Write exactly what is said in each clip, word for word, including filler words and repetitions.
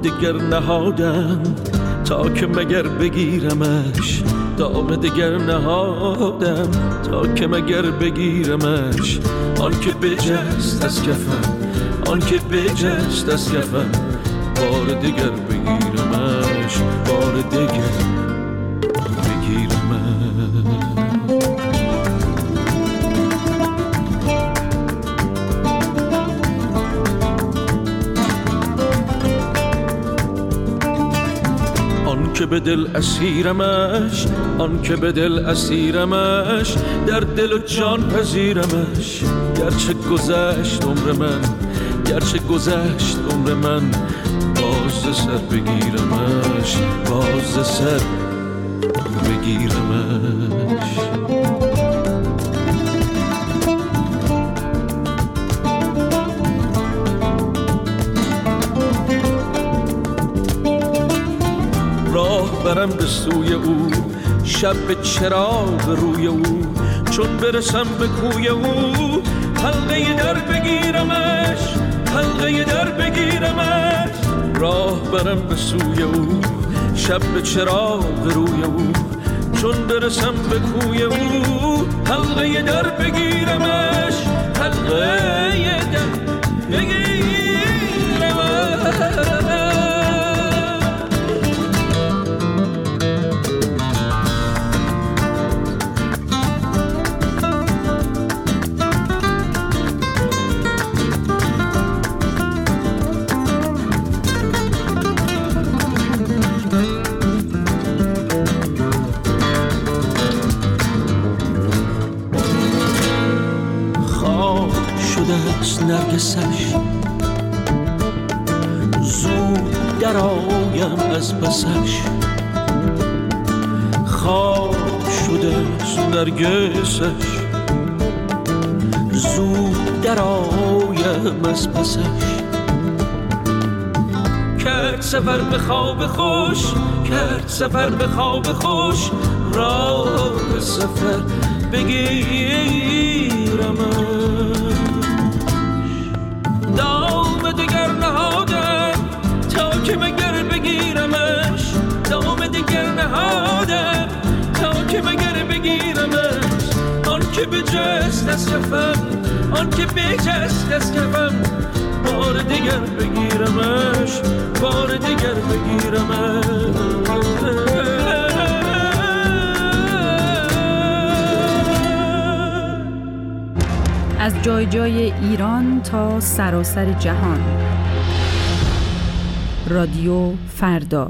دگر نهادم تا که مگر بگیرمش، دام دگر نهادم تا که مگر بگیرمش. آن که بجست از کفم، آن که بجست از کفم، بار دگر بگیرمش، بار دگر بگیرمش. آن که به دل اسیرمش، آن که به دل اسیرمش، در دل و جان پذیرمش. گرچه گذشت عمر من، گرچه گذشت عمر من، باز سر بگیرمش، باز سر بگیرمش. راه برم به سوی او، شب به چراغ روی او، چون برسم به کوی او، حلقه در بگیرمش، حلقه در بگیرمش. راه برم به سوی او، شب به چراغ روی او، چون برسم به کوی او، حلقه در بگیرمش، حلقه در بگیرمش. نرگسش زود درآیم از پسش، خواب شده نرگسش زود درآیم از پسش. کرد سفر به خواب خوش، کرد سفر به خواب خوش، راه سفر بگیرمش. دام دگر نهادم تا که مگر بگیرمش، دام دگر نهادم تا که مگر بگیرمش. آن که بجست از کفم، آن که بجست از کفم، بار دگر بگیرمش، بار دگر بگیرمش. از جای جای ایران تا سراسر جهان. رادیو فردا.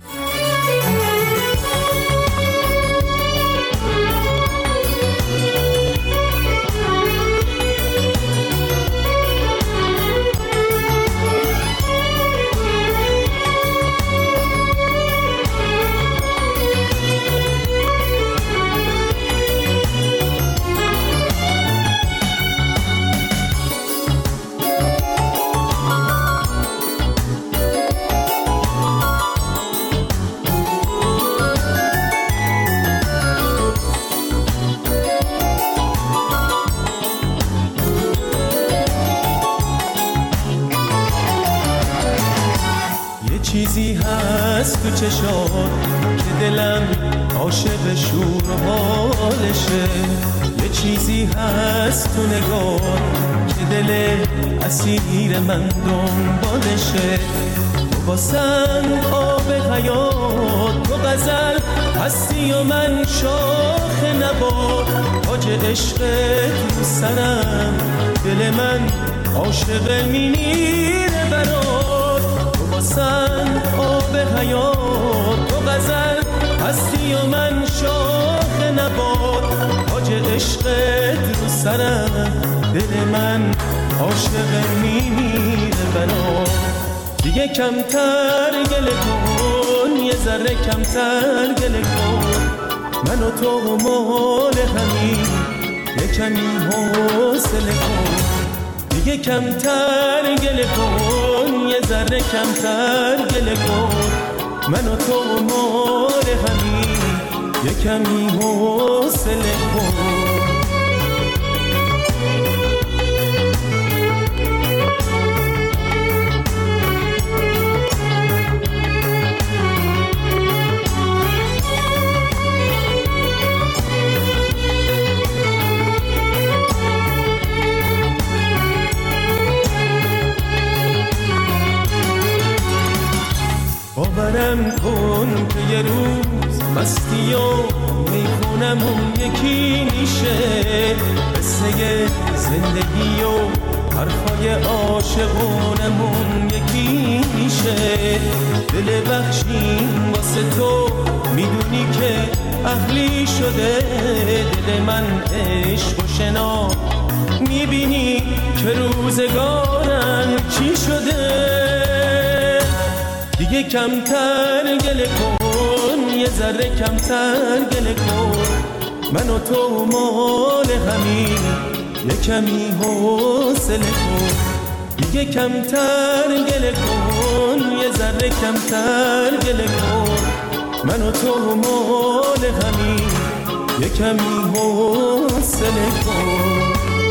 چیزی هست تو چشات که دلم عاشق شور و حالشه، یه چیزی هست تو نگاه که دل اسیر من دنبالشه. تو باسن آب حیات، تو غزل هستی و من شاخ نبات، تاج عشق تو سرم، دل من عاشق میمیره برات. تو باسن آب حیات، تو غزل هستی و من شاخ نبات، تاج عشق تو سرم، دل من عاشق میمیره برات. دیگه کمتر گله کن، یه ذره کمتر گله کن، من و تو مال همین، یه کمی حوصله کن. دیگه کمتر گله کن، یه ذره کمتر گله کن، من و تو مال همین، یه کمی حوصله کن. باورم کن که یه روز مستی و میخونمون یکی میشه، قصه زندگی و حرفای عاشقونمون یکی میشه. دل بخشیم واسه تو میدونی که اهلی شده، دل من عشق و شنا میبینی که روزگارم چی شده. دیگه کمتر گله کن، یه ذره کمتر گله کن، من و تو مال همین یه کمی حوصله کن. دیگه کمتر گله کن، یه ذره کمتر گله کن، من و تو مال همین یه کمی حوصله کن.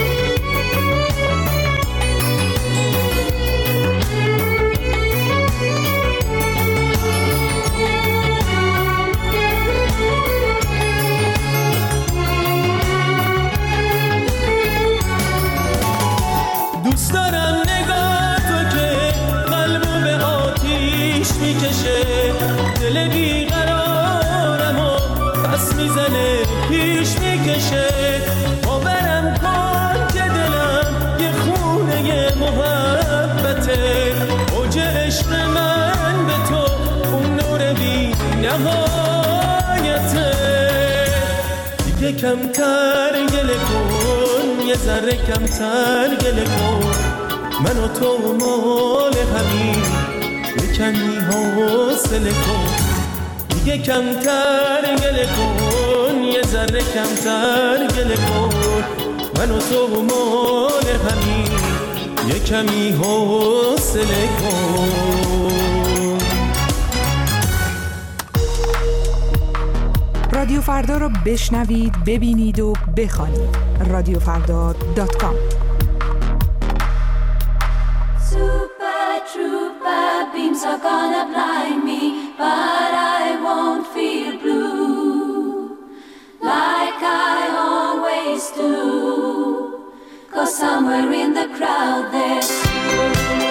دوست دارم نگاه تو که قلبو به آتیش میکشه، دل بیقرارم و پس میزنه پیش میکشه. باورم کن که دلم یه خونه محبته، اوج عشق من به تو اون نور بی نهایته. دیگه کمتر گله کن، یه ذره کمتر گله کن، من و تو مال همین یه کمی حوصله کن. دیگه کمتر گله کن، یه ذره کمتر گله کن، من و تو مال همین یه کمی حوصله کن. رادیو فردا رو بشنوید، ببینید و بخوانید. رادیو فردا دات کام. Super trooper beams are gonna blind me, but I won't feel blue like I always do, 'cause somewhere in the crowd there's you.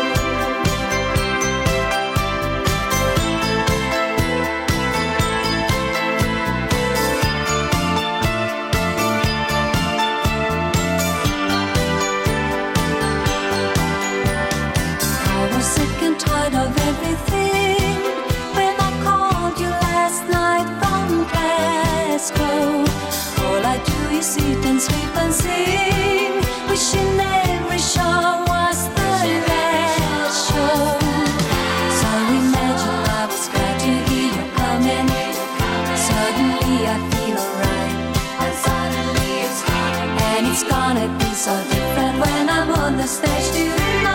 Sick and tired of everything when I called you last night from Glasgow. All I do is sit and sleep and sing, wishing every show was the last show. So imagine I was glad to hear you coming. Suddenly I feel alright, and suddenly it's coming, and it's gonna be so different when I'm on the stage tonight.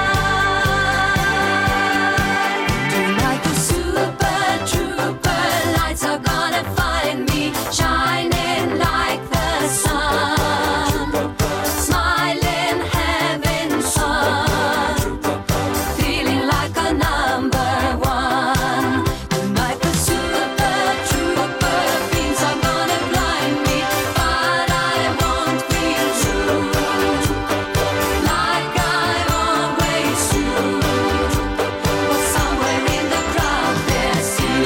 Are gonna find me shining like the sun, smiling, having fun, feeling like a number one. Tonight the super trooper beams are gonna blind me, but I won't feel true like I always do. But somewhere in the crowd there's you.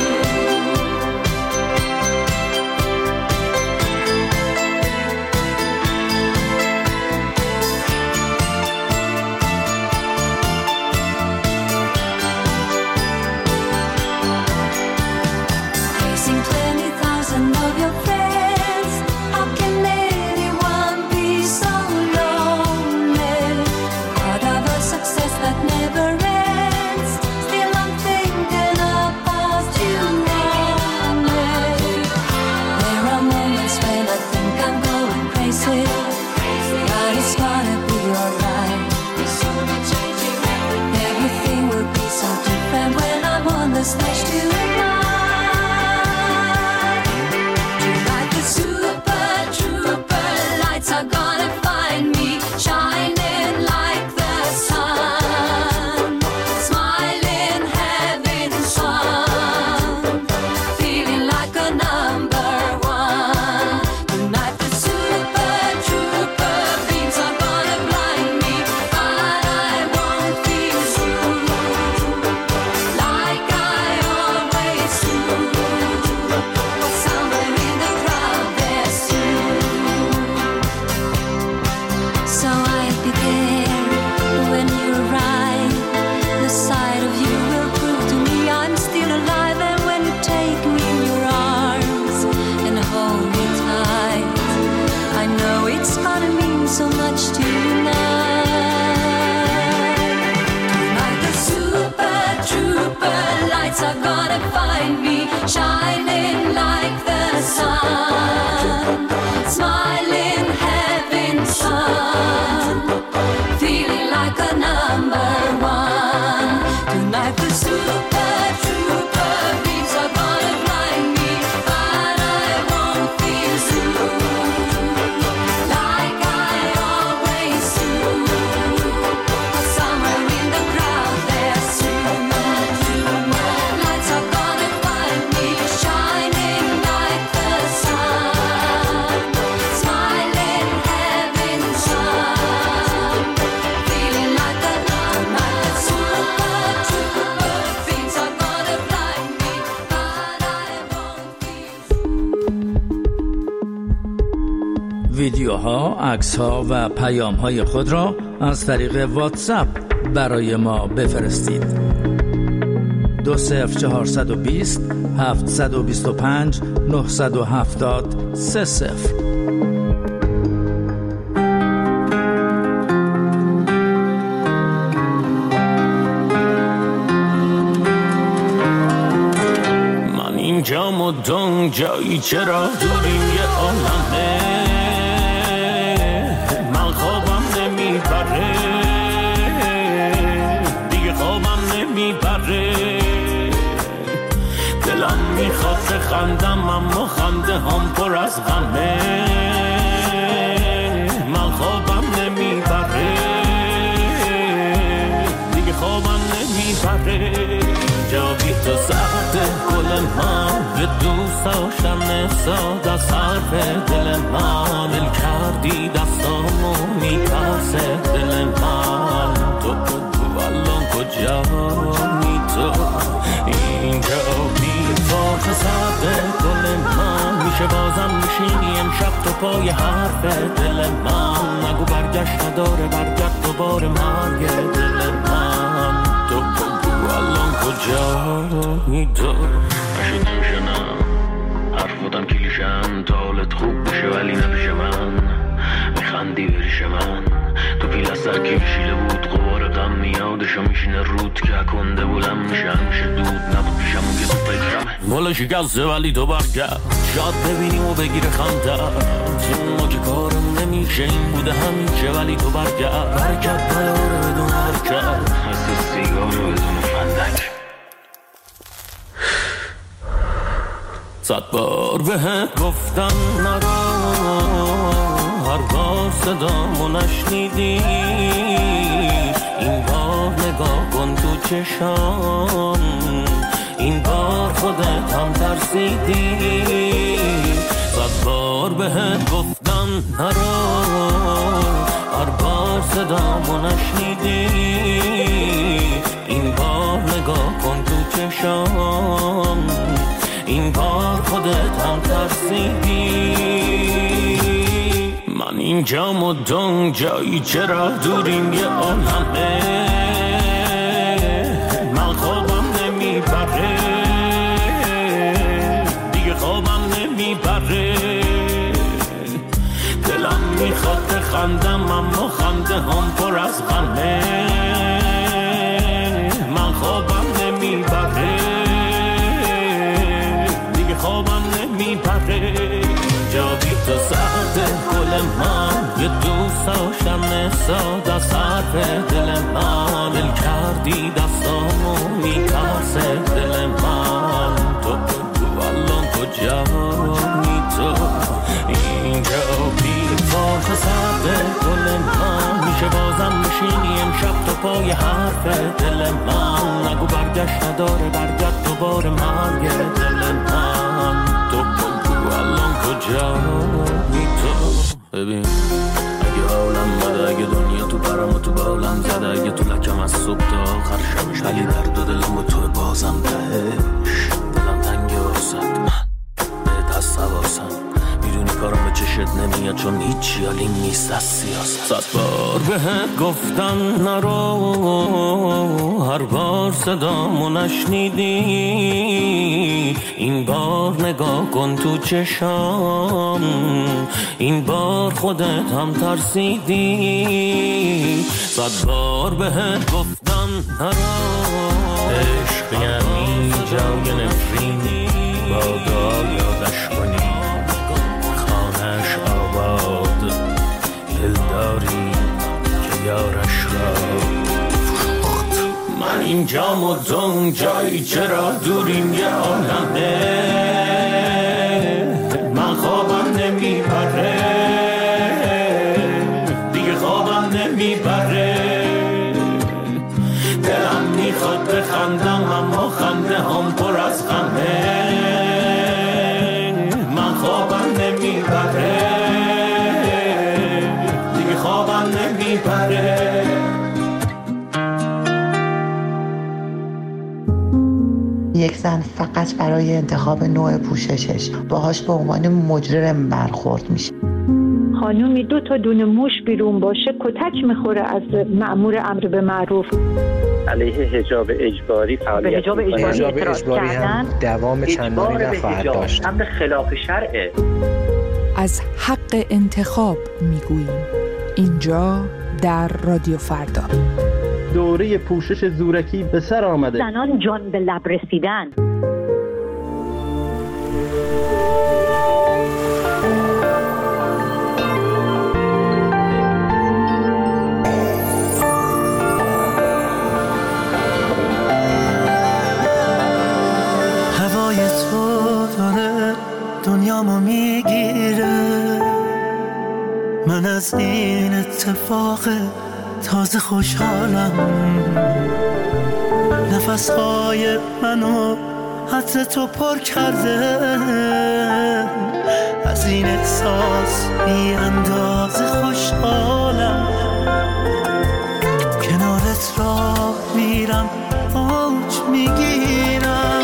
twenty thousand of your friends, how can anyone be so lonely? Part of a success that never ends, still I'm thinking about you only. There are moments when I think I'm going crazy, but it's gonna be alright. Everything will be so different when I'm on the stage tonight. Super trooper lights are gonna find me shining like the sun, smiling, having fun, feeling like a number one. Tonight the super trooper beams are gonna blind me, but I won't feel true like I always lights are gonna find me shining like the sun, smiling heaven's sun, feeling like a number one. Tonight the super trooper beats are gonna blind me, but I won't feel blue like I always do. Somewhere in the crowd there's super trooper. Lights are gonna find me shining like the sun, smiling heaven's sun, feeling like a number. Super trooper beats are gonna blind me, but I won't feel. ویدیوها، عکس‌ها و پیام‌های خود را از طریق واتساپ برای ما بفرستید. دو صفر چهارصد و بیست هفتصد و بیست و پنج نهصد و هفتاد سه صفر. من اینجام و دون جایی چرا دوریم یه عالمه، من خوابم نمیبره دیگه، خوابم نمیبره، دلم میخواد خندم اما خنده هم پر از غمه، من خوابم نمیبره دیگه، خوابم نمیبره. جا بی تو ساعت گل من به دوست داشتن ساده از حرف دل من، دل کردی دستامو میترسه دل من، تو تو الان کجایی تو اینجا بی تو ساعت گل من، میشه بازم میشینی امشب تو پای حرف دل من، نگو برگشت نداره برگرد دوباره مرگ دل من، تو تو الان کجایی تو. نشد میشنم حرف بودم کلیشم، تا حالت خوب بشه ولی نپیش من، میخندی بریش من، تو پیل از سر کشیده بود قبار غم میادشو میشینه رود که کنده بولم میشه همیشه دود نبود پیشم اون که تو فکرمه، بالا شکسته ولی تو برگرد شاد ببینیم و بگیره خنده، ما که کارم نمیشه این بوده همیشه ولی تو برگرد، برگرد بیاره بدون حرکت، حس سیگار رو بدون فندک. صد بار بهت گفتم نرو، هر بار صدامو نشنیدی، این بار نگاه کن تو چشام، این بار خودت هم ترسیدی، صد بار بهت گفتم نرو، هر بار صدامو نشنیدی، این بار نگاه کن تو چشام، این بار خودت هم ترسیدی. من اینجام و دون جایی چرا دوریم یه عالمه، من خوابم نمیبره دیگه، خوابم نمیبره، دلم میخواد خندم اما خنده هم پر از غمه، من خوابم نمیبره خوابم نمیبره. جا بی تو ساعت گل من یه دوست داشتم ساده از حرف دل من، دل کردی دستامو میترسه دل من، تو تو الان کجایی تو اینجا بی تو ساعت گل من، میشه بازم میشینی امشب تو پای حرف دل من، نگو برگشت نداره برگرد دوباره مرگ دل من، تو تو الان کجایی تو. ببین اگه عالم بده، اگه دنیا تو برام و تو بالم زده، اگه تو لکم از صبح تا آخر شبش، ولی درد و دلم با تو بازم تهش، دلم تنگه واسد من بهت از سواسم، میدونی کارم به چشت نمیاد چون هیچ یالی نیست از سیاست. صد بار بهت گفتم نرو، هر بار صدامو نشنیدی. این بار نگاه کن تو چشام، این بار خودت هم ترسیدی. صد بار بهت گفتم نرو، عشق یعنی جای نفرینی، بادا یادش کنی خانش آباد، دلداری که یارش را فروخت. من اینجام و تو اونجایی، چرا دوریم یه عالمه. من خوابم نمیبره دیگه، خوابم نمیبره. دلم میخواد بخندم اما خنده هم پر از غمه. من خوابم نمیبره دیگه، خوابم نمیبره. یک زن فقط برای انتخاب نوع پوششش باهاش به عنوان مجرم برخورد میشه. خانومی دو تا دونه موش بیرون باشه کتک میخوره از مأمور امر به معروف. علیه حجاب اجباری فعالیت حجاب اجباری, حجاب اجباری هم دوام چندانی نخواهد داشت. امر خلاف شرعه. از حق انتخاب میگوییم اینجا در رادیو فردا. دوره پوشش زورکی به سر آمده. زنان جان به لب رسیدن. هوای تو داره دنیامو میگیره، من از این اتفاق تازه خوشحالم. نفسهای منو عطر تو پر کرده، از این احساس بی اندازه خوشحالم. کنارت راه میرم اوج میگیرم،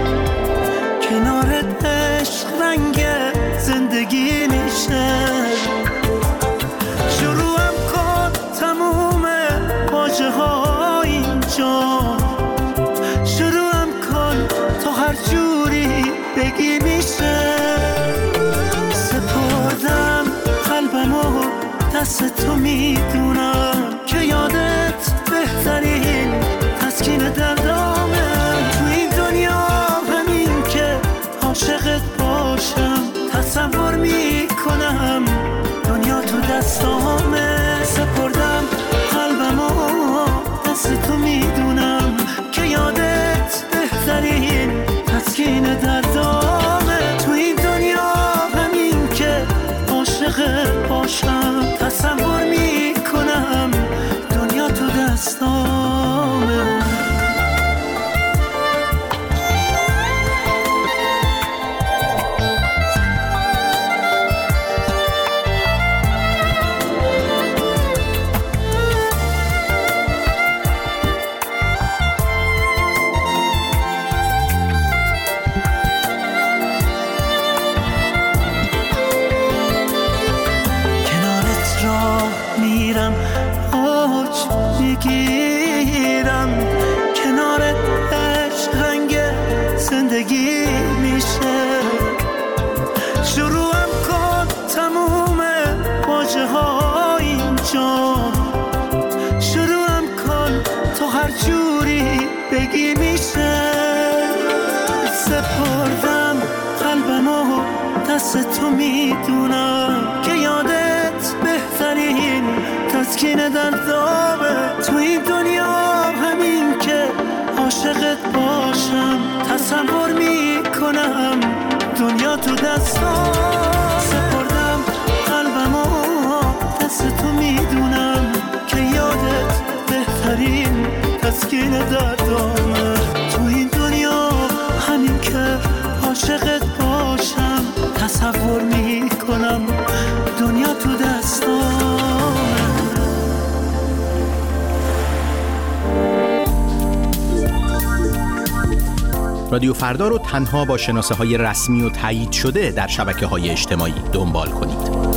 کنارت عشق رنگ زندگی میشه. شروعم کن تموم واژه ها اینجا، شروعم کن تو هر جوری بگی میشه. سپردم قلبمو دست تو میدونم که یادت بهترین تسکین دردامه. تو این دنیا همین که عاشقت باشم تصور میکنم دنیا تو دستامه. سپردم قلبمو دست تو میدونم که یادت بهترین تسکین دردامه. تو این دنیا همین که عاشقت باشم تصور میکنم دنیا تو دستامه. میرم اوج میگیرم، کنارت عشق رنگ زندگی میشه. شروعم کن تموم واژه ها اینجا، شروعم کن تو هر جوری بگی میشه. سپردم قلبمو دست تو میدونم که یادت بهترین تسکین دردامه. تو این دنیا همین که عاشقت باشم تصور میکنم دنیا تو دستام. سپردم قلبمو دست تو میدونم که یادت بهترین تسکین دردامه. تو این دنیا همین که عاشقت باشم تصور میکنم دنیا تو دستام. رادیو فردا رو تنها با شناسه های رسمی و تایید شده در شبکه های اجتماعی دنبال کنید.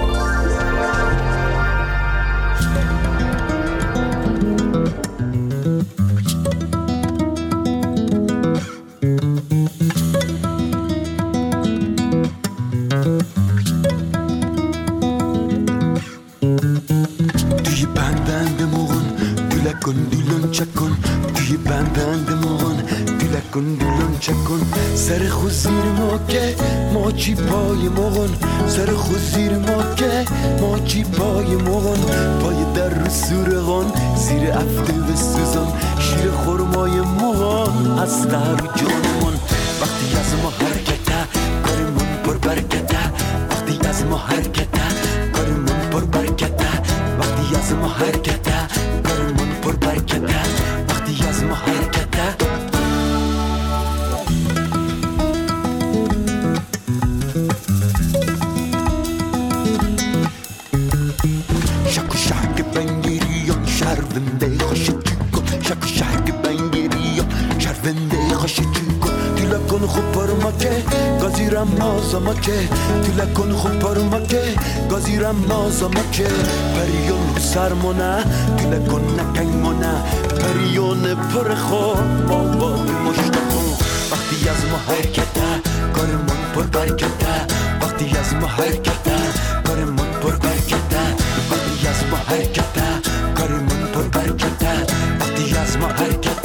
سر خود زیر ما که ما چی پای مغن، سر خود زیر ما که ما چی پای مغن، پای در رو سورغان زیر افته و سوزان، شیر خورمای مغن از قهر جانمون. وقتی از ما حرکته کارمون پر برکته، وقتی از ما حرکته کارمون پر برکته، وقتی از ما حرکته کارمون پر برکته، وقتی از ما حرکته. گازیرم مازم که تیلا کن خوب پرما که گازیرم مازم که پریون رو سرمونه تیلا کن نکنگمونه پریون پر خوب با بابی مشتاقون. وقتی از ما حرکته کارمون پر برکته، وقتی از ما حرکته کارمون پر برکته، وقتی از ما حرکته کارمون پر برکته، وقتی از ما حرکته.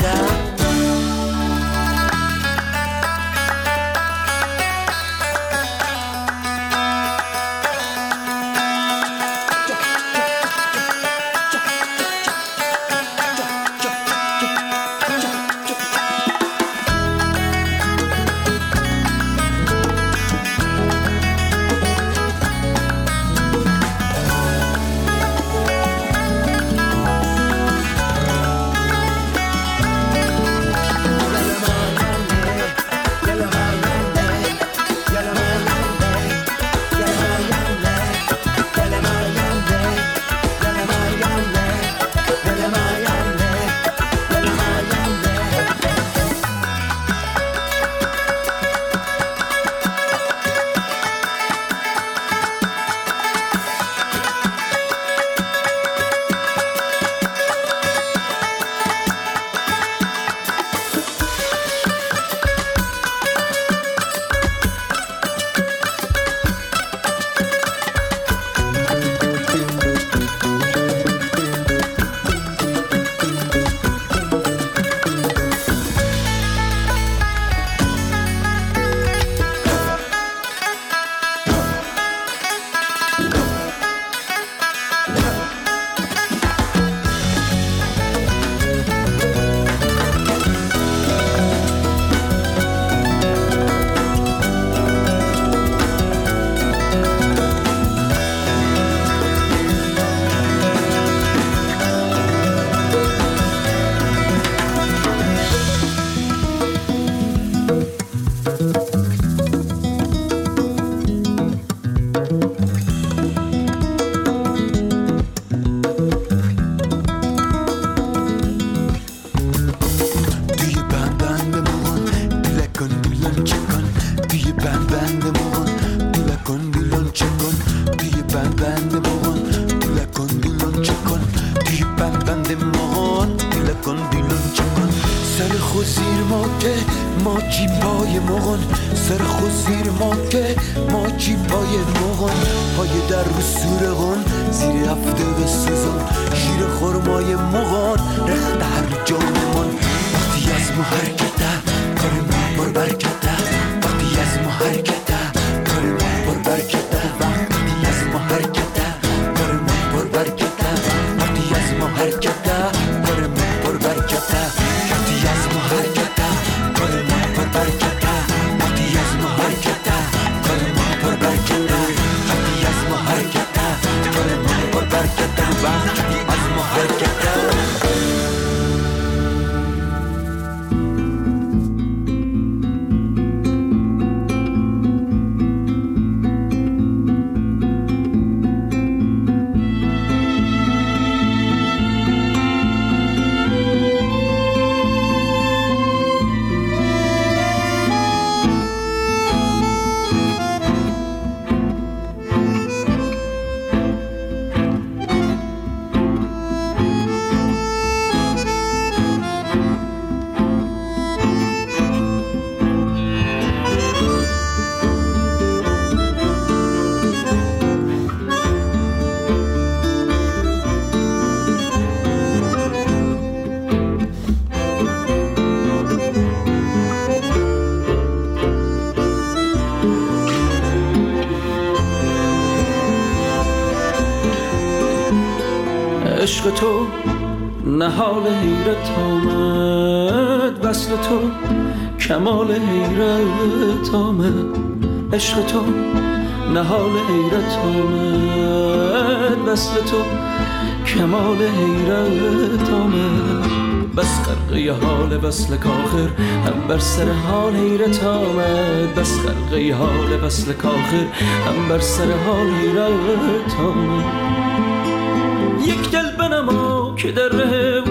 عشق تو نهال حیرت آمد، وصل تو کمال حیرت آمد. عشق تو نهال حیرت آمد، وصل تو کمال حیرت آمد. بس خرقه حال وصل کاخر هم بر سر حال حیرت آمد. بس خرقه حال وصل کاخر هم بر سر حال حیرت آمد. یک دل بنما که در ره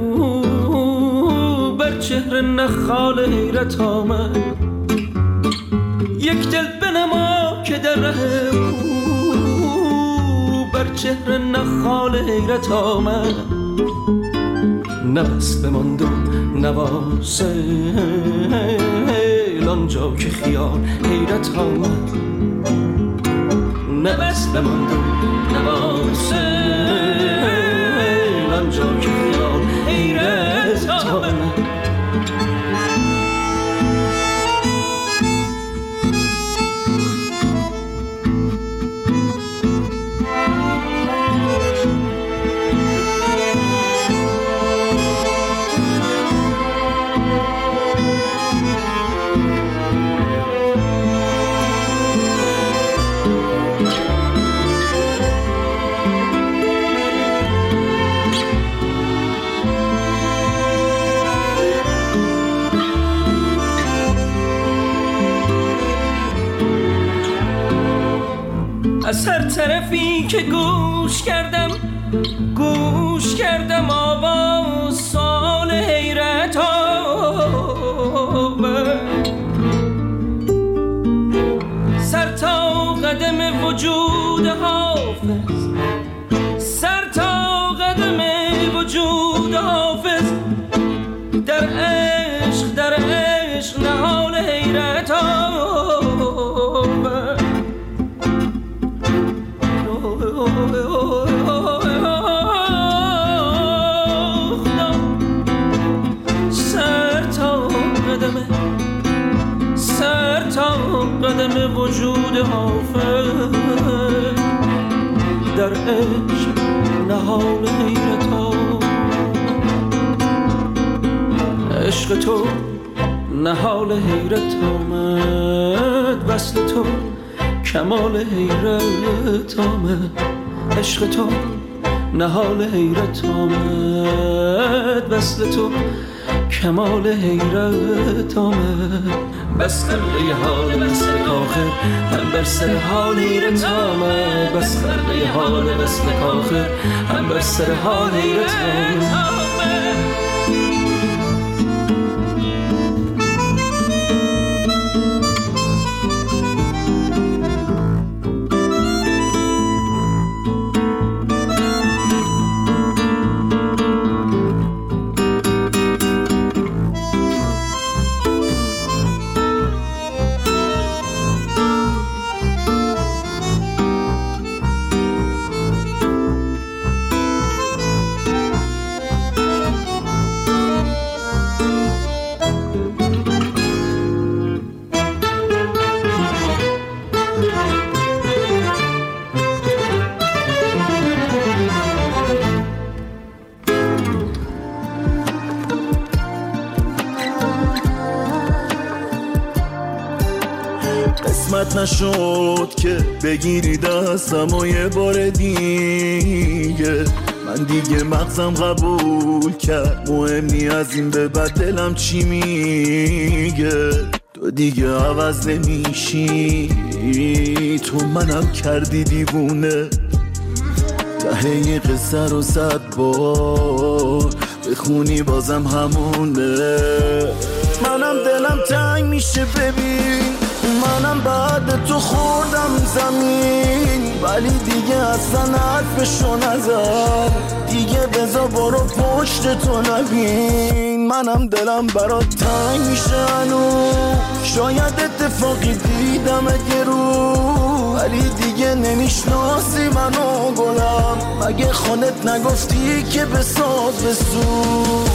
او بر چهره نخال حیرت آمد. یک دل بنما که در ره او بر چهره نخال حیرت آمد. نفس بماند و نواسل آنجا که خیال حیرت آمد. نفس بماند و نواسل آنجا که خیال حیرت آمد. از هر طرفی که گوش کردم گوش کردم آواز سال حیرت آمد. سر تا قدم وجود حافظ، سر تا قدم وجود حافظ در عشق در عشق نهال حیرت آمد. سر تا قدم سر تا قدم وجود حافظ در عشق نهال حیرت آمد. عشق تو نهال حیرت آمد، وصل تو کمال حیرت آمد. عشق تو نهال حیرت آمد، وصل تو کمال حیرت آمد. بس خرقه حال وصل کاخر هم بر سر حال حیرت آمد. بس خرقه حال وصل کاخر هم بر سر حال حیرت آمد. قسمت نشد که بگیری دستم و یه بار دیگه، من دیگه مغزم قبول کرد مهم نی از این به بعد دلم چی میگه. تو دیگه عوض نمیشی، تو منم کردی دیوونه. ته قصه رو صد بار بخونی بازم همونه. منم دلم تنگ میشه ببین، منم بعد تو خوردم زمین، ولی دیگه اصلا حرفشو نزد. دیگه بذار برو پشت تو نبین. منم دلم برات تنگ میشه هنوز، شاید اتفاقی دیدم اگه رو، ولی دیگه نمیشناسی منو گلم. مگه خودت نگفتی که بساز بسوز؟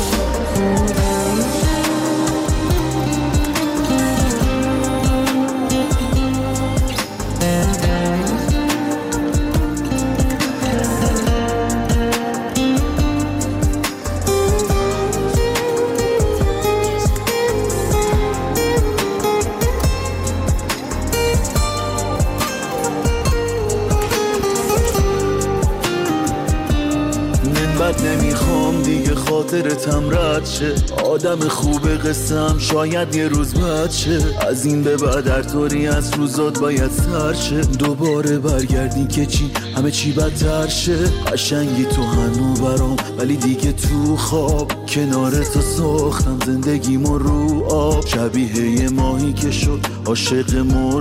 فقط نمیخوام دیگه خاطرتم رد شه. آدم خوب قسم شاید یه روز بد شه. از این به بعد هر طوری از روزات باید سر شه. دوباره برگردی که چی همه چی بدتر شه. قشنگی تو هنو برام ولی دیگه تو خواب کنار تو ساختم زندگیمو رو آب. شبیه یه ماهی که شد عاشق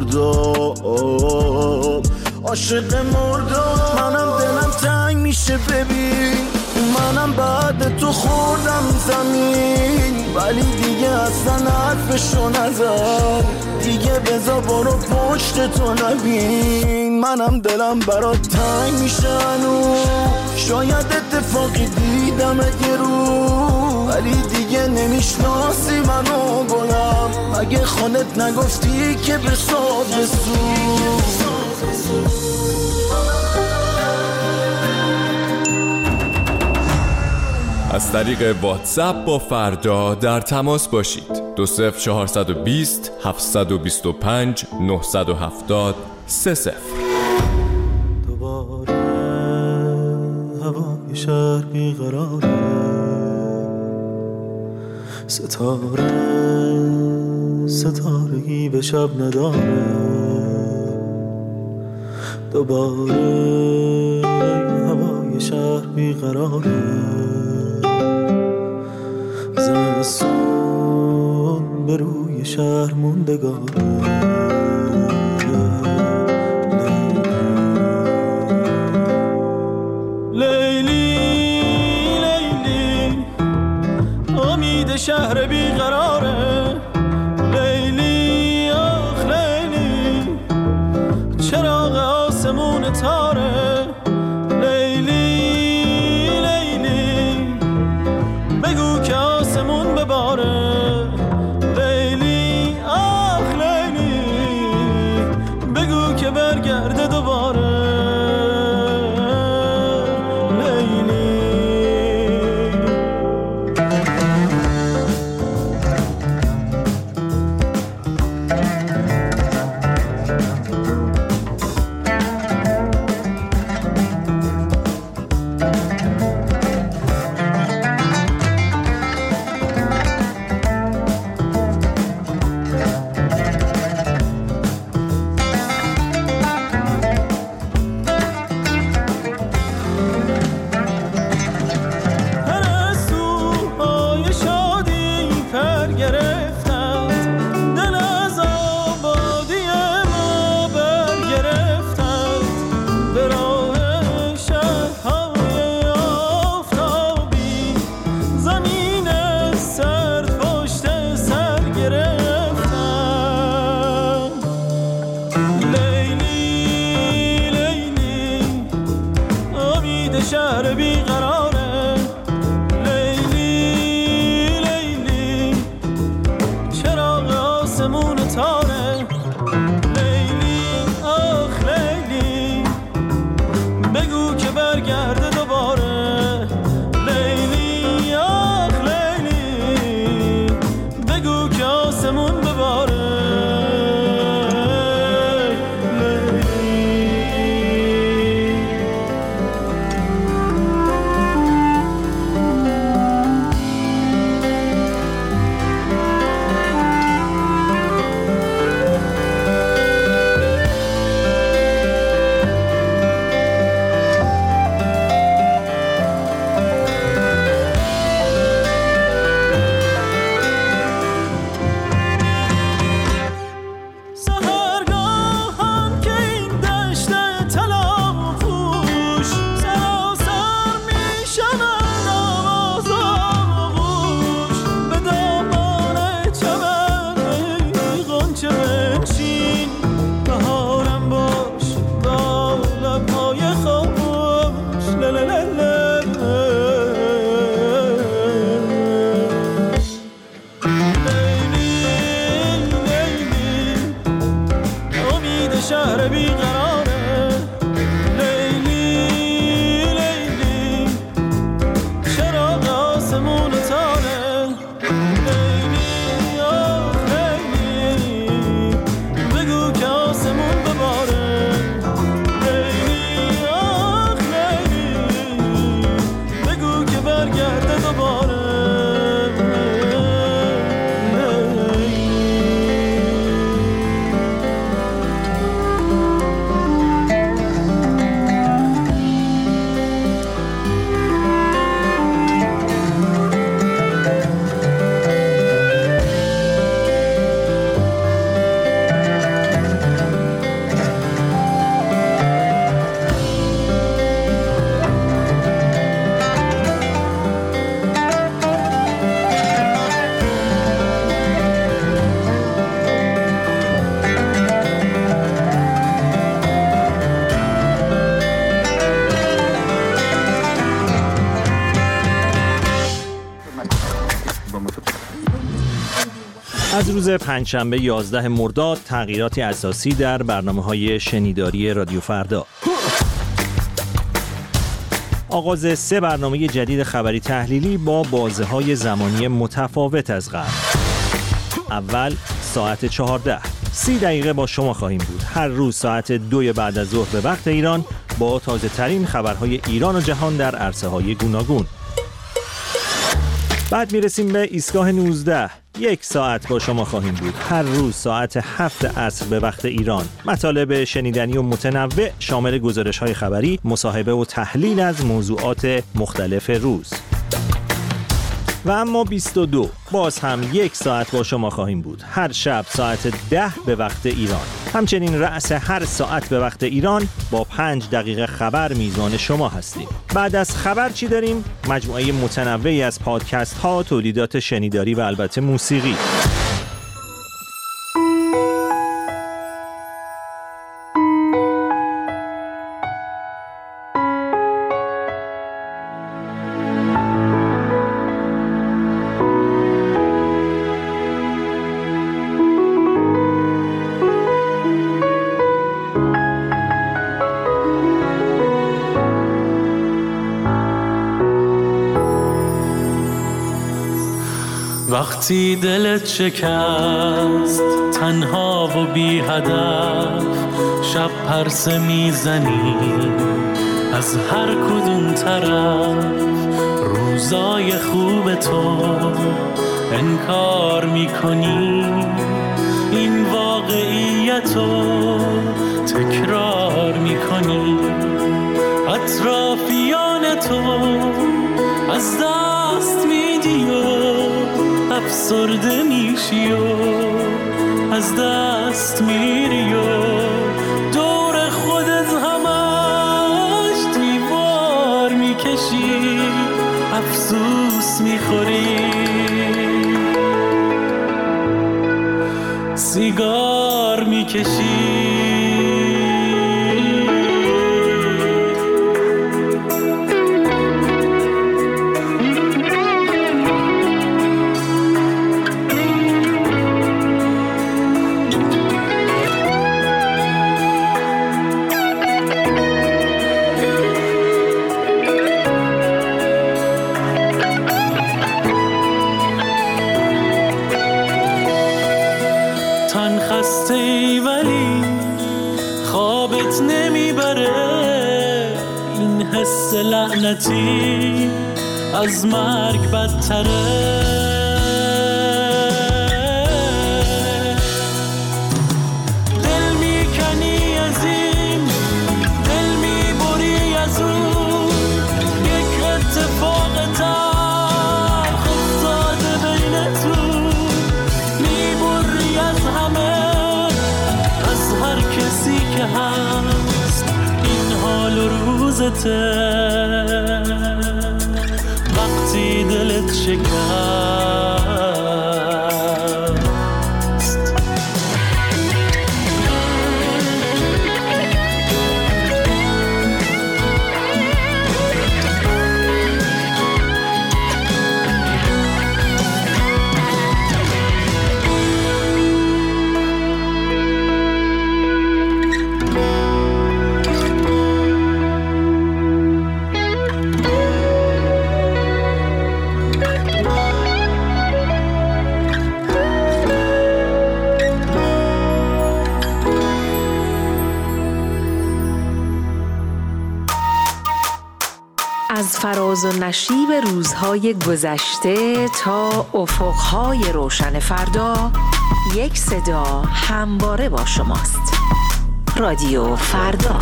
مرداب، عاشق مرداب. منم دلم تنگ میشه ببین، منم بعد تو خوردم زمین، ولی دیگه اصلا حرفشو نزن. دیگه بزا برو پشت تو نبین. منم دلم برات تنگ میشه هنو، شاید اتفاقی دیدمت یه رو، ولی دیگه نمیشناسی منو گلم. مگه خودت نگفتی که بساد بسو؟ از طریق واتساپ با فردا در تماس باشید. دو صفر چهارصد و بیست هفتصد و بیست و پنج نهصد و هفتاد سه صفر. دوباره هوای شهر بیقراره، ستاره ستارگی به شب نداره. دوباره هوای شهر بیقراره، زمستون به روی شهر موندگاره. لیلی لیلی امید شهر بیقراره. لیلی آخ لیلی چراغ آسمون تاره. لیلی لیلی بگو که آسمون بباره. لیلی آخ لیلی بگو که برگرده دوباره. از روز پنجشنبه یازده مرداد تغییراتی اساسی در برنامه‌های شنیداری رادیو فردا. آغاز سه برنامه جدید خبری تحلیلی با بازه‌های زمانی متفاوت از قبل. اول ساعت چهارده، سی دقیقه با شما خواهیم بود. هر روز ساعت دو بعد از ظهر به وقت ایران با تازه ترین خبرهای ایران و جهان در عرصه‌های گوناگون. بعد میرسیم به ایستگاه نوزده. یک ساعت با شما خواهیم بود. هر روز ساعت هفت عصر به وقت ایران. مطالب شنیدنی و متنوع شامل گزارش‌های خبری، مصاحبه و تحلیل از موضوعات مختلف روز. و اما بیست و دو باز هم یک ساعت با شما خواهیم بود. هر شب ساعت ده به وقت ایران. همچنین رأس هر ساعت به وقت ایران با پنج دقیقه خبر میزان شما هستیم. بعد از خبر چی داریم؟ مجموعه متنوعی از پادکست ها، تولیدات شنیداری و البته موسیقی. وقتی دلت شکست تنها و بی هدف، شب پرسه میزنی از هر کدوم طرف، روزای خوب تو انکار میکنی، این واقعیتو تکرار میکنی، اطرافیان تو از دست میدی و افسرده میشی و از دست میری و دور خودت همش دیوار میکشی، افسوس میخوری، سیگار میکشی. لعنتی از مرگ بدتره، دل میکنی از این، دل میبری از اون، یک اتفاق تلخ افتاده بین تو، میبری از همه، از هر کسی که هست، این حال و روزته وقتی دلت شکست. از فراز و نشیب روزهای گذشته تا افقهای روشن فردا، یک صدا همواره با شماست. رادیو فردا.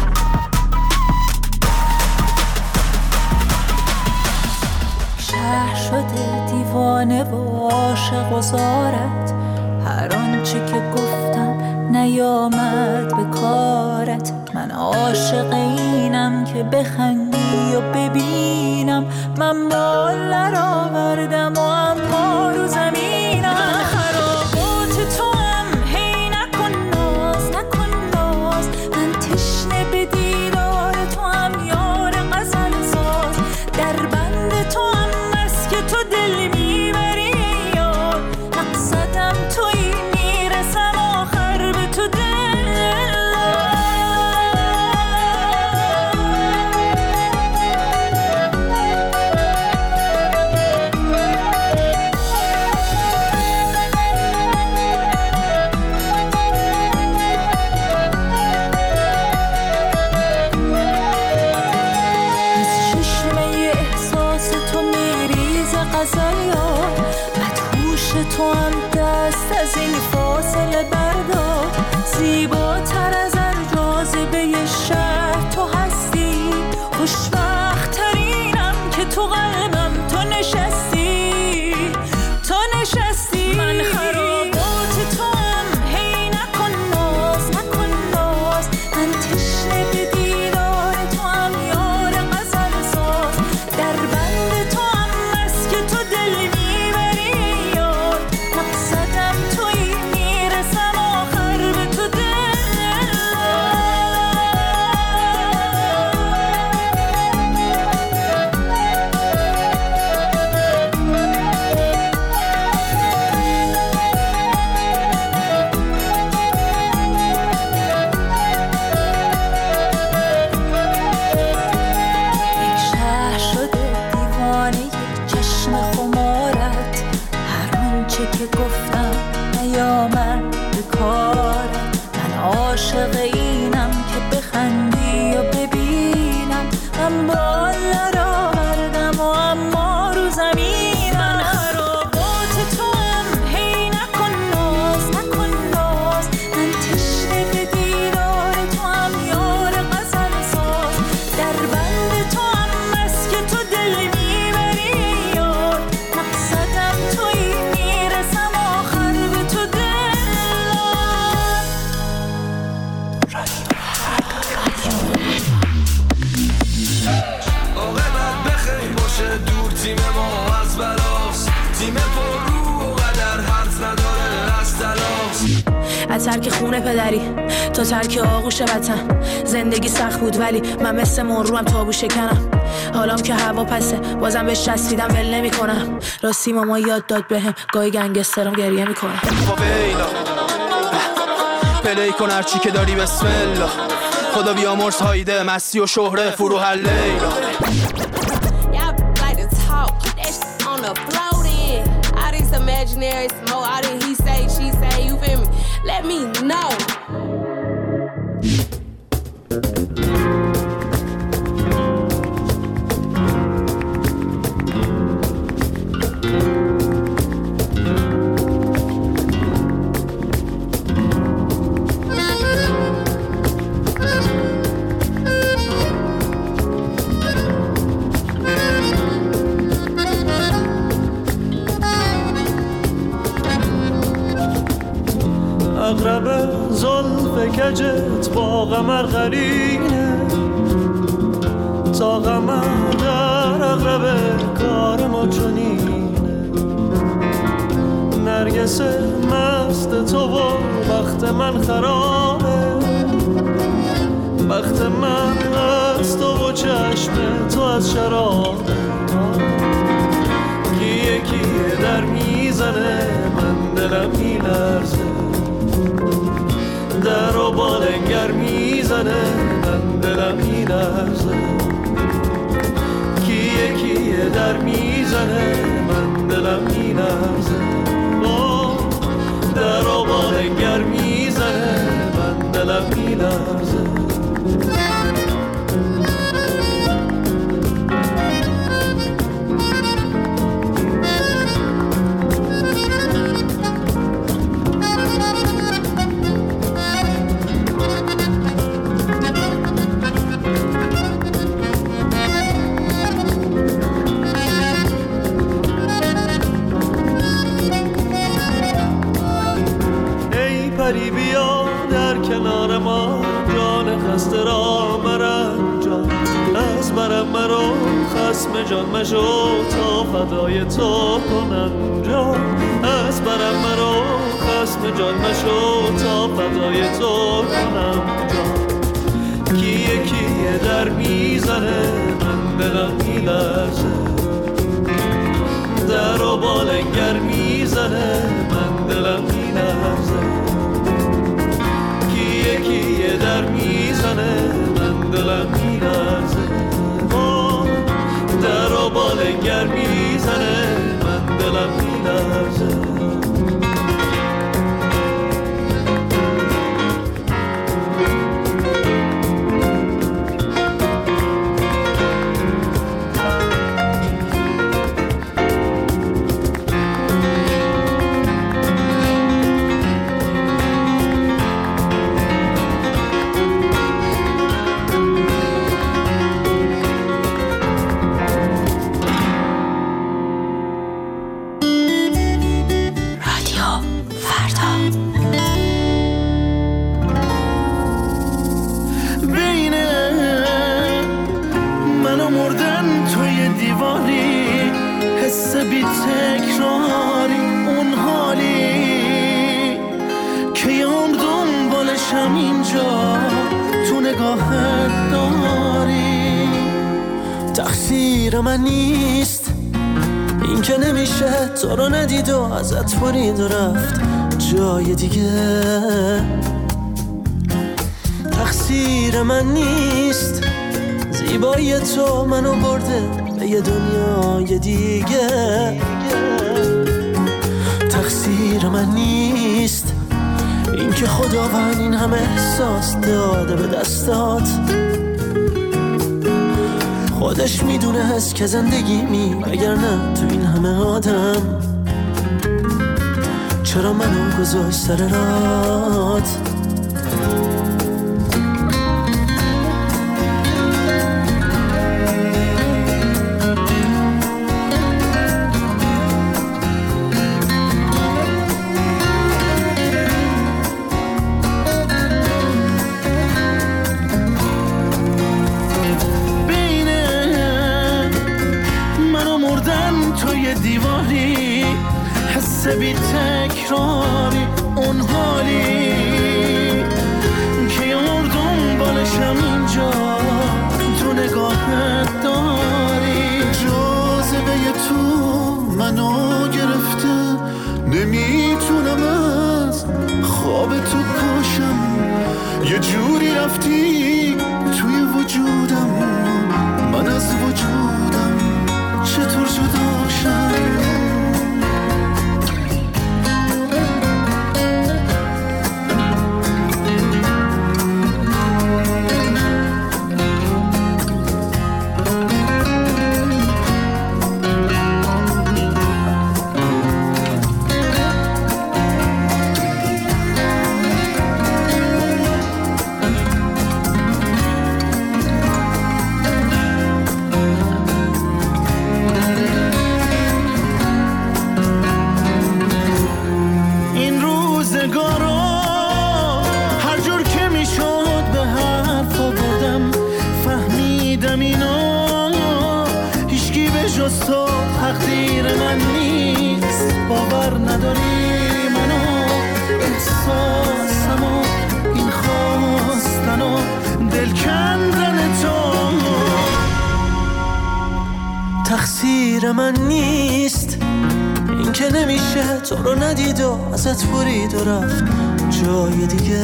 شهر شده دیوانه و عاشق و زارت، هر آنچه که گفتم نیامد به کارت، من عاشق اینم که بخندی و ببینم، من بال نرآوردم و اما رو زمینم، خرابات تو هم هی نکن ناز نکن باز، من تشنه به دیدار تو هم یار غزل ساز، در بند تو هم بس که تو دل میبری یار، مقصدم توی غزل یار مدهوش تو هم دست از این فاصله بردار زیباتر از هر جاذبه شهر تو هستی خوشبخت ترینم که تو قلبم تو نشستی تو نشستی من خرابات تو هم هی نکن ناز نکن ناز من تشنه به دیدار تو هم یار غزل ساز در بند تو هم بس که تو دل میبری یار مقصدم تویی میرسم آخر به تو دل که گفتم نیامد به کارم من عاشق اینم که بخندی و ببینم من بالا را بردم و اما رو زمینم من خرابات تو هم هی نکن ناز نکن ناز من تشنه به دیدار تو هم یار غزل ساز در بند تو هم بس که تو دل میبری یار مقصدم تویی میرسم آخر به تو دل موقع بعد بخیر باشه دور تیم ما از بلاست تیم پر رو و قدر حرف نداره از تلاست از ترک خونه پدری تا ترک آغوش وطن زندگی سخت بود ولی من مثل مروم تابو شکنم حالام که هوا پسه بازم بهش چسبیدم ول نمی کنم راستی ماما یاد داد بهم گاهی گنگسترم گریه میکنم فویلا پلی کن هرچی که داری بسم الله خدا بیامرز هایده مستی و شهره فروح لیلا imaginary smoke, all that he say, she say, you feel me? Let me know. اقرب زلف کجت با قمر قرینه تا قمر در اقرب کار ما چنینه نرگس مست تو و بخت من خرابه بخت من از تو و چشم تو از شرابه کیه کیه در میزنه من دلم میلرزه در و بالنگر میزنه من دلم میلرزه کیه کیه در میزنه من دلم میلرزه در و بالنگر میزنه من دلم میلرزه پری بیا در کنار ما جان خسته را مرنجان از برم مرو خسم جان مشو تا فدای تو کنم جان از برم مرو خسم جان مشو تا فدای تو کنم جان کیه کیه در میزنه من دلم میلرزه در و بالنگر میزنه من دلم میلرزه کیه در میزنه من دلم میلرزه در و بالنگر میزنه من دلم میلرزه تقصیر من نیست این که نمیشه تو رو ندید و ازت برید و رفت جای دیگه. تقصیر من نیست زیبایی تو منو برده به یه دنیای دیگه. تقصیر من نیست این که خداوند این همه احساس داده به دستات. خودش میدونه هست که زندگی می اگر نه تو این همه آدم چرا منو گذاشت سر رات. بی تکراری اون حالی که مردم بالشم اینجا تو نگاهت داری. جاذبه تو منو گرفته نمیتونم از خواب تو پاشم. یه جوری رفتی توی وجودم من از وجودم چطور جداشم. تقدیر من نیست باور نداری منو احساسمو این خواستنو دل کندن تو. تقصیر من نیست این که نمیشه تو رو ندید و ازت برید و رفت جای دیگه.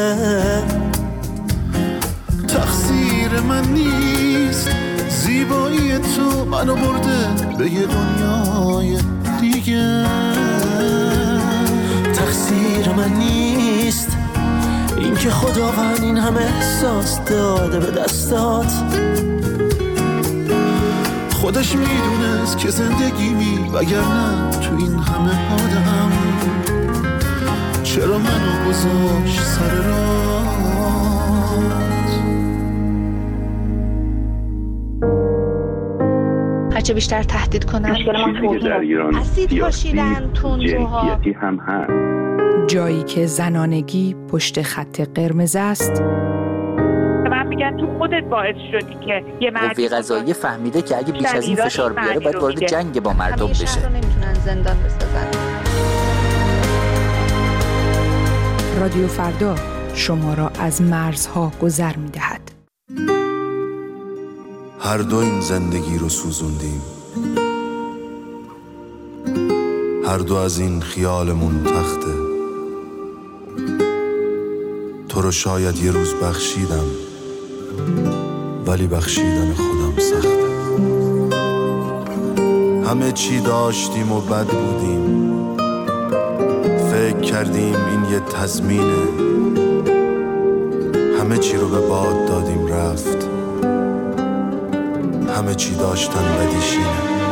تقصیر من نیست زیبایی تو منو برده به یه دنیای دیگه. تقصیر من نیست این که خداوند این همه احساس داده به دستات. خودش میدونست که زندگی می وگرنه تو این همه آدم چرا منو گذاشت سر راه. هرچه بیشتر تهدید کنن اسید پاشیدن تندروها هم هست. جایی که زنانگی پشت خط قرمز است. من میگن تو خودت باعث شدی که یه مرد قوه قضاییه فهمیده که اگه بیش از این فشار بیاره باید وارد جنگ با مردم بشه. همیشه رو نمیتونن زندان بسازن. رادیو فردا شما را از مرزها گذر میدهد. هر دو این زندگی رو سوزوندیم، هر دو از این خیالمون تخته. تو رو شاید یه روز بخشیدم ولی بخشیدن خودم سخته. همه چی داشتیم و بد بودیم، فکر کردیم این یه تضمینه. همه چی رو به باد دادیم رفت، همه چی داشتن بدیشینه.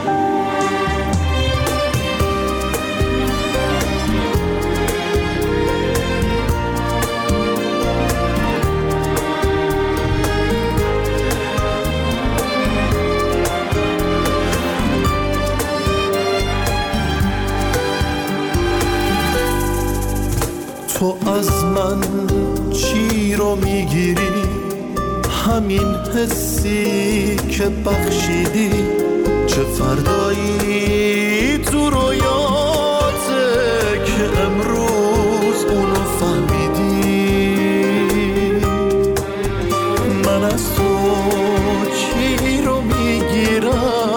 تو از من چی رو میگیری؟ همین حسی که بخشیدی. چه فردایی تو رویاته که امروز اونو فهمیدی؟ من از تو چی رو میگیرم؟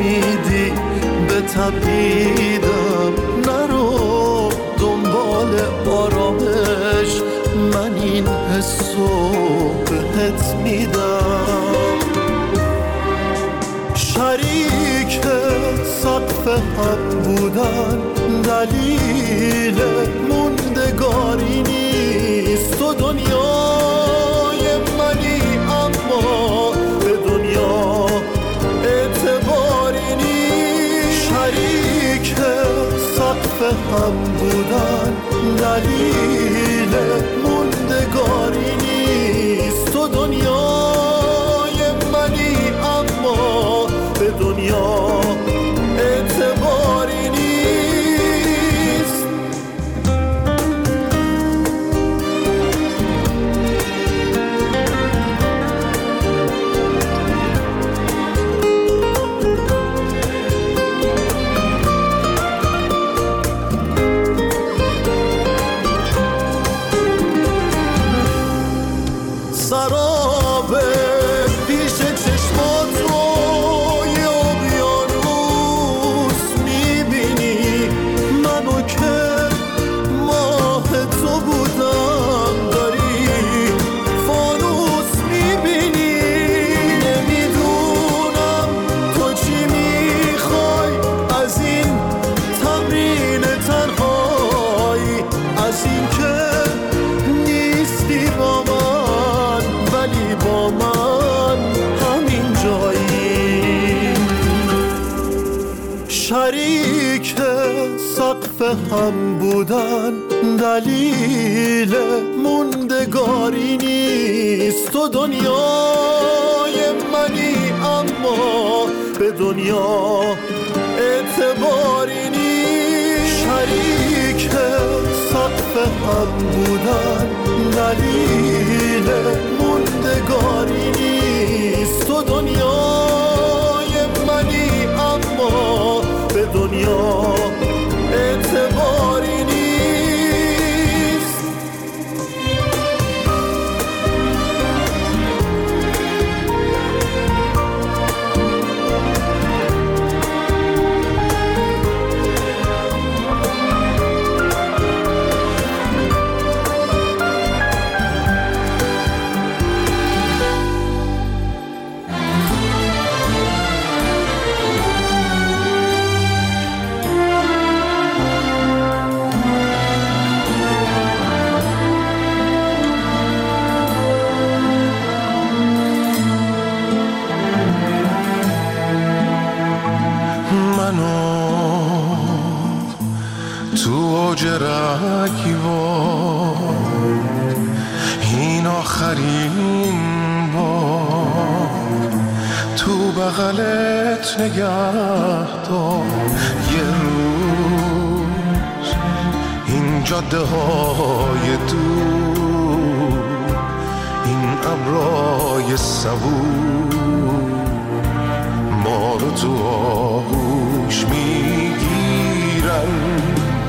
امیدی به تبعیدم، نرو دنبال آرامش، من این حسو بهت میدم. شریک سقف هم بودن دلیل موندگاری نیست، تو دنیای منی اما به دنیا اعتباری نیست. شریک سقف هم بودن دلیل موندگاری نیست، تو دنیای منی اما به دنیا اعتباری نیست. سراب پیش چشمات رو یه اقیانوس میبینی، منو که ماه تو بودم داری فانوس میبینی. نمیدونم تو چی میخوای از این تمرین تنهایی، از این که نیستی با من ولی با من همین جایی. شریک سقف هم بودن دلیل موندگاری نیست، تو دنیای منی اما به دنیا اعتباری نیست. شریک سقف هم بودن دلیل موندگاری نیست، تو دنیای منی اما به دنیا اعتباری نیست. این آخرین بار تو بغلت نگه دار، یه روز این جاده های دور، این ابرای صبور ما رو تو آغوش میگیرن.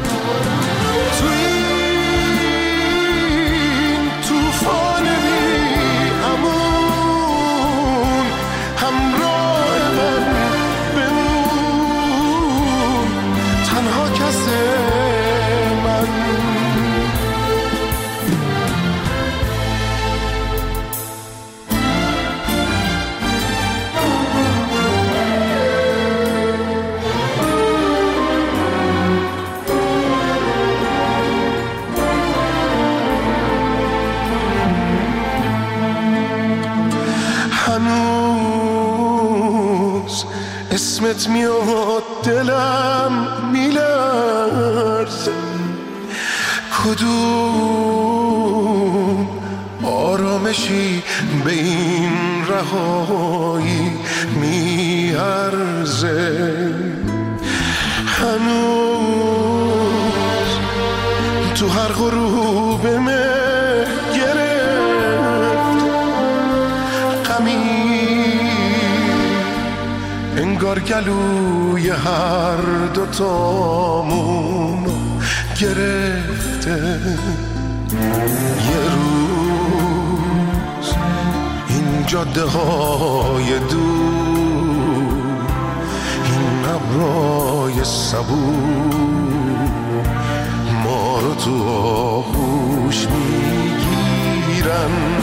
اسمت میاد دلم میلرزه، کدوم آرامشی به این رهایی میارزه. هنوز تو هر غروب مه گرفت غمی، انگار گلوی هر دوتامونو گرفته. یه روز این جاده های دور، های صبور ما رو تو آغوش میگیرن.